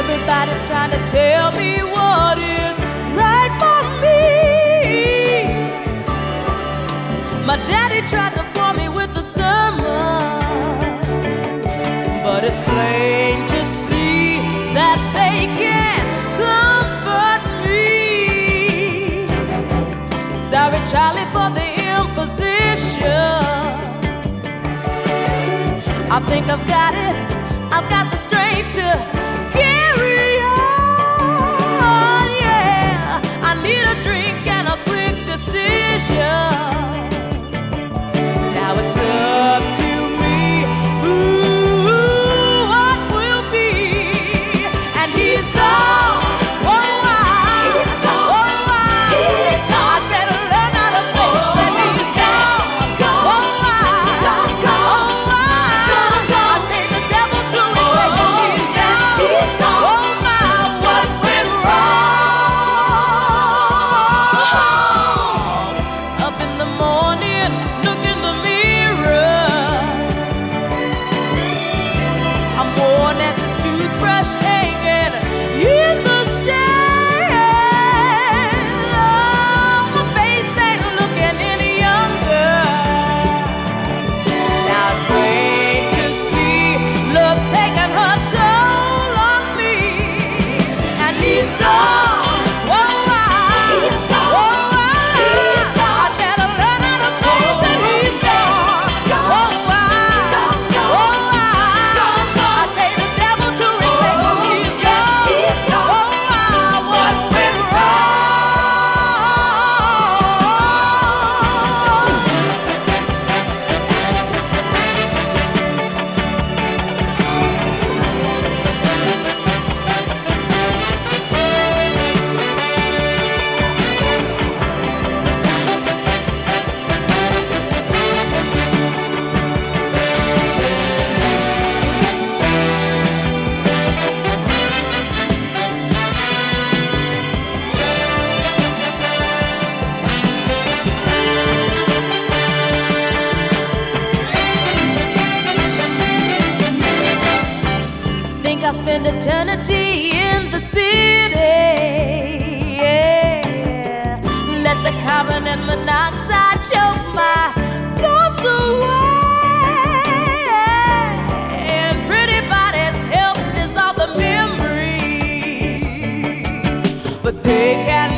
Everybody's trying to tell me what is right for me. My daddy tried to bore me with a sermon, but it's plain to see that they can't comfort me. Sorry, Charlie, for the imposition. I think I've got it. I've got the strength to carry on, yeah. I need a drink and a quick decision. Now it's up to me, ooh, what will be. And he's gone, oh, he's gone, oh, he's gone. I'd better learn how to face that he's gone, oh, I paid the devil to replace him. He's gone, oh my, what went wrong? Up in the morning, look in the mirror. I'm worn as his toothbrush hanging in the stand. Oh, my face ain't looking any younger. Now it's plain to see love's taking her toll on me. And he's gone. Oh, he's gone. Oh, he's gone. I'd better learn how to face that he's gone. Oh, I paid the devil to replace him. He's gone. He's gone. Oh, what went wrong? Think I'll spend eternity in the city, yeah. Let the carbon and monoxide choke my thoughts away. And pretty bodies help dissolve the memories, but they can't